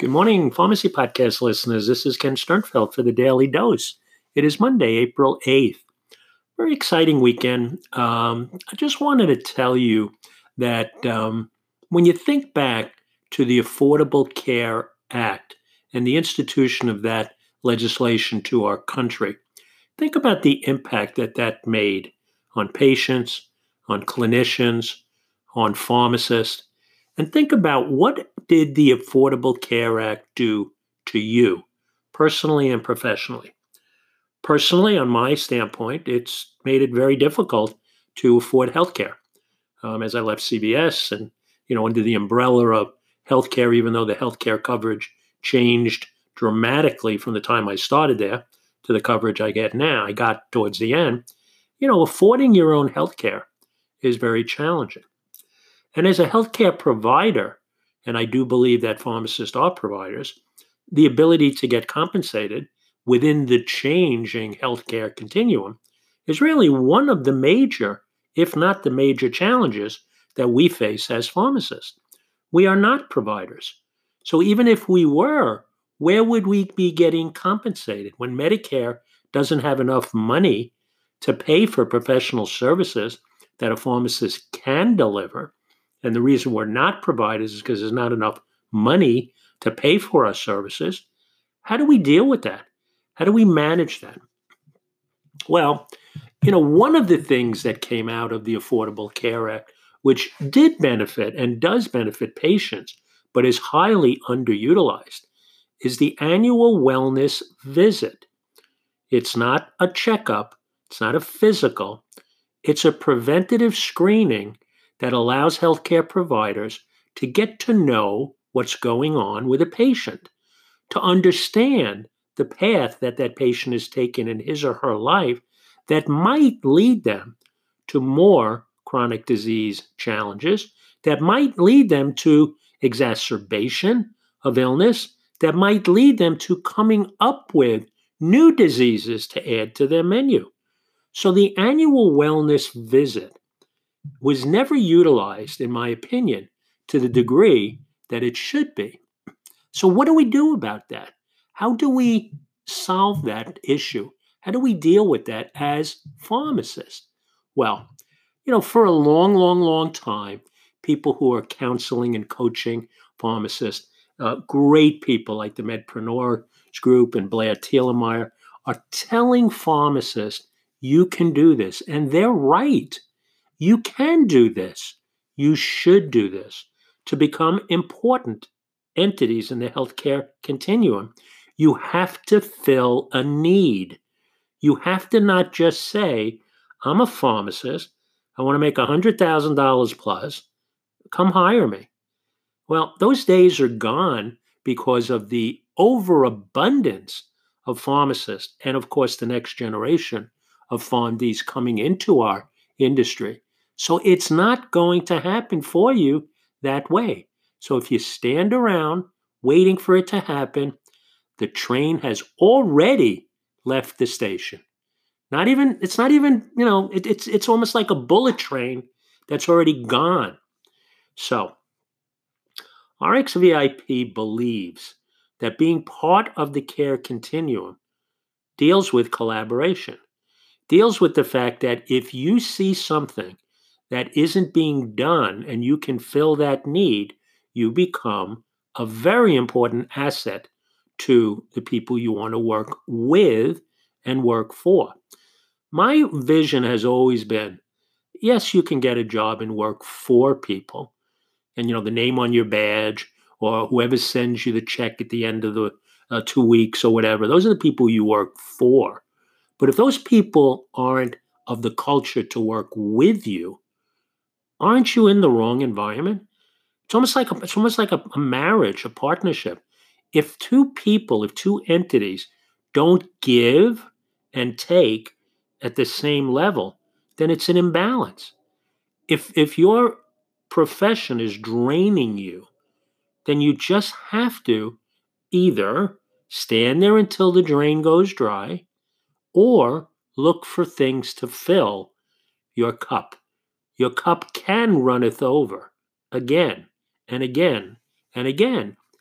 Good morning, Pharmacy Podcast listeners. This is Ken Sternfeld for the Daily Dose. It is Monday, April 8th. Very exciting weekend. I just wanted to tell you that when you think back to the Affordable Care Act and the institution of that legislation to our country, think about the impact that that made on patients, on clinicians, on pharmacists, and think about what did the Affordable Care Act do to you personally and professionally. Personally, on my standpoint, it's made it very difficult to afford healthcare. As I left CVS and under the umbrella of healthcare, even though the healthcare coverage changed dramatically from the time I started there to the coverage I get now, I got towards the end. Affording your own healthcare is very challenging. And as a healthcare provider, and I do believe that pharmacists are providers, the ability to get compensated within the changing healthcare continuum is really one of the major, if not the major challenges that we face as pharmacists. We are not providers. So even if we were, where would we be getting compensated when Medicare doesn't have enough money to pay for professional services that a pharmacist can deliver? And the reason we're not providers is because there's not enough money to pay for our services. How do we deal with that? How do we manage that? Well, one of the things that came out of the Affordable Care Act, which did benefit and does benefit patients, but is highly underutilized, is the annual wellness visit. It's not a checkup. It's not a physical. It's a preventative screening that allows healthcare providers to get to know what's going on with a patient, to understand the path that that patient has taken in his or her life that might lead them to more chronic disease challenges, that might lead them to exacerbation of illness, that might lead them to coming up with new diseases to add to their menu. So the annual wellness visit was never utilized, in my opinion, to the degree that it should be. So what do we do about that? How do we solve that issue? How do we deal with that as pharmacists? Well, for a long, long, long time, people who are counseling and coaching pharmacists, great people like the Medpreneurs Group and Blair Thielemeyer, are telling pharmacists, you can do this. And they're right. You can do this. You should do this. To become important entities in the healthcare continuum, you have to fill a need. You have to not just say, I'm a pharmacist. I want to make $100,000 plus. Come hire me. Well, those days are gone because of the overabundance of pharmacists and, of course, the next generation of PharmDs coming into our industry. So it's not going to happen for you that way. So if you stand around waiting for it to happen, the train has already left the station. It's almost like a bullet train that's already gone. So RxVIP believes that being part of the care continuum deals with collaboration, deals with the fact that if you see something that isn't being done and you can fill that need, you become a very important asset to the people you want to work with and work for. My vision has always been, yes, you can get a job and work for people. And, the name on your badge or whoever sends you the check at the end of the 2 weeks or whatever, those are the people you work for. But if those people aren't of the culture to work with you, aren't you in the wrong environment? It's almost like a marriage, a partnership. If two entities don't give and take at the same level, then it's an imbalance. If your profession is draining you, then you just have to either stand there until the drain goes dry or look for things to fill your cup. Your cup can runneth over again and again and again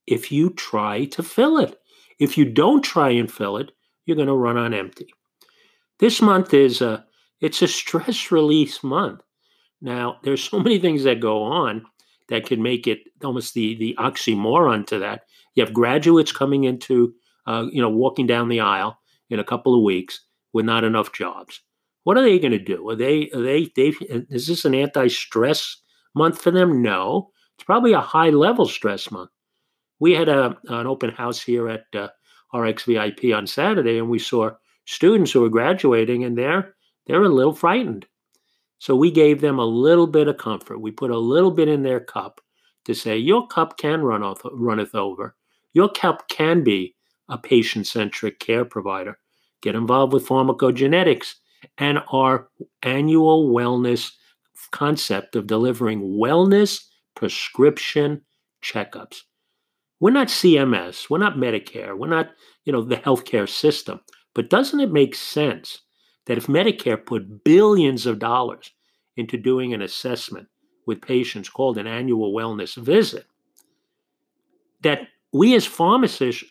if you try to fill it. If you don't try and fill it, you're going to run on empty. This month it's a stress release month. Now, there's so many things that go on that can make it almost the oxymoron to that. You have graduates coming into, walking down the aisle in a couple of weeks with not enough jobs. What are they going to do? Is this an anti-stress month for them? No, it's probably a high-level stress month. We had an open house here at RxVIP on Saturday, and we saw students who were graduating, and they're a little frightened. So we gave them a little bit of comfort. We put a little bit in their cup to say, your cup can runneth over. Your cup can be a patient-centric care provider. Get involved with pharmacogenetics and our annual wellness concept of delivering wellness prescription checkups. We're not CMS. We're not Medicare. We're not, the healthcare system. But doesn't it make sense that if Medicare put billions of dollars into doing an assessment with patients called an annual wellness visit, that we as pharmacists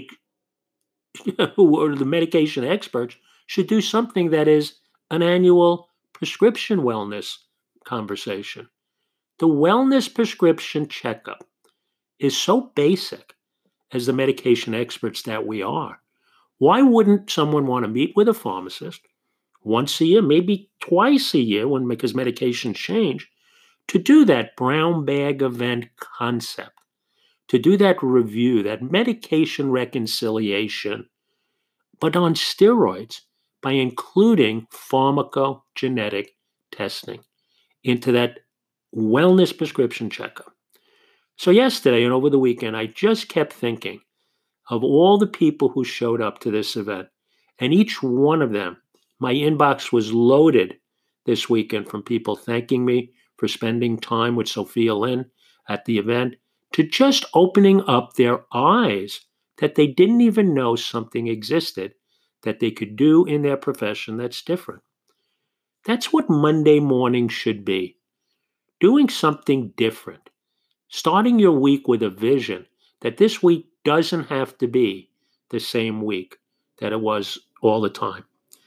who are the medication experts, should do something that is an annual prescription wellness conversation. The wellness prescription checkup is so basic as the medication experts that we are. Why wouldn't someone want to meet with a pharmacist once a year, maybe twice a year, because medications change, to do that brown bag event concept, to do that review, that medication reconciliation, but on steroids, by including pharmacogenetic testing into that wellness prescription checkup. So yesterday and over the weekend, I just kept thinking of all the people who showed up to this event, and each one of them, my inbox was loaded this weekend from people thanking me for spending time with Sophia Lynn at the event, to just opening up their eyes that they didn't even know something existed that they could do in their profession that's different. That's what Monday morning should be. Doing something different. Starting your week with a vision that this week doesn't have to be the same week that it was all the time.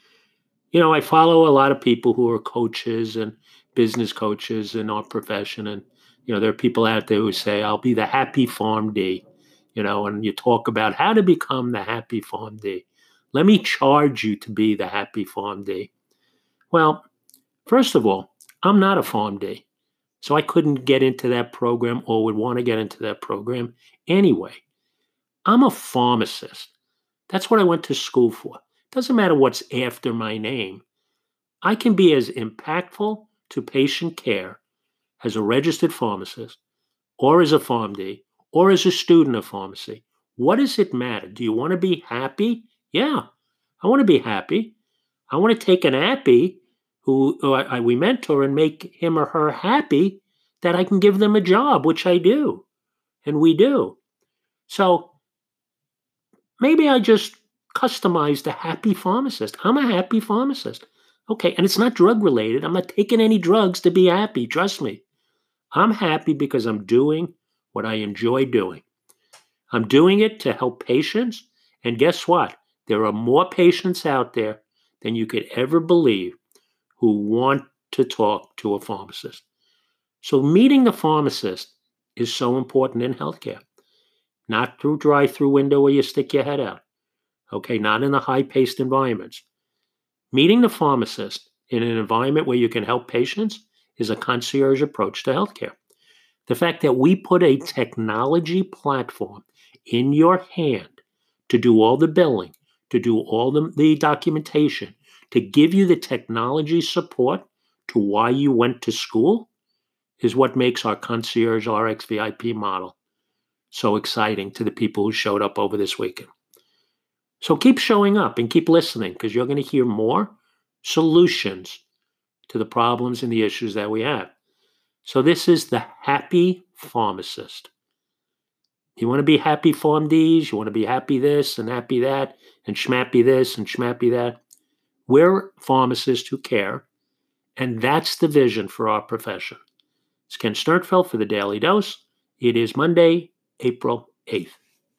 I follow a lot of people who are coaches and business coaches in our profession. And, there are people out there who say, I'll be the happy PharmD, and you talk about how to become the happy PharmD. Let me charge you to be the happy PharmD. Well, first of all, I'm not a PharmD. So I couldn't get into that program or would want to get into that program anyway. I'm a pharmacist. That's what I went to school for. Doesn't matter what's after my name. I can be as impactful to patient care as a registered pharmacist, or as a PharmD, or as a student of pharmacy. What does it matter? Do you want to be happy? Yeah, I want to be happy. I want to take an appy who we mentor and make him or her happy, that I can give them a job, which I do, and we do. So maybe I just customized a happy pharmacist. I'm a happy pharmacist. Okay, and it's not drug related. I'm not taking any drugs to be happy. Trust me. I'm happy because I'm doing what I enjoy doing. I'm doing it to help patients. And guess what? There are more patients out there than you could ever believe who want to talk to a pharmacist. So meeting the pharmacist is so important in healthcare. Not through drive-through window where you stick your head out. Okay, not in the high-paced environments. Meeting the pharmacist in an environment where you can help patients is a concierge approach to healthcare. The fact that we put a technology platform in your hand to do all the billing, to do all the documentation, to give you the technology support to why you went to school is what makes our concierge RxVIP model so exciting to the people who showed up over this weekend. So keep showing up and keep listening, because you're going to hear more solutions to the problems and the issues that we have. So this is the happy pharmacist. You want to be happy PharmDs, you want to be happy this and happy that, and schmappy this and schmappy that. We're pharmacists who care, and that's the vision for our profession. It's Ken Sternfeld for the Daily Dose. It is Monday, April 8th.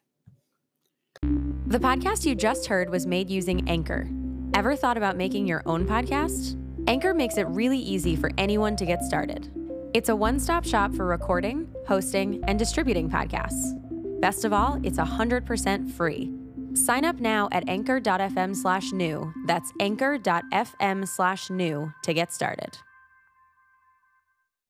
The podcast you just heard was made using Anchor. Ever thought about making your own podcast? Anchor makes it really easy for anyone to get started. It's a one-stop shop for recording, hosting, and distributing podcasts. Best of all, it's 100% free. Sign up now at anchor.fm/new. That's anchor.fm/new to get started.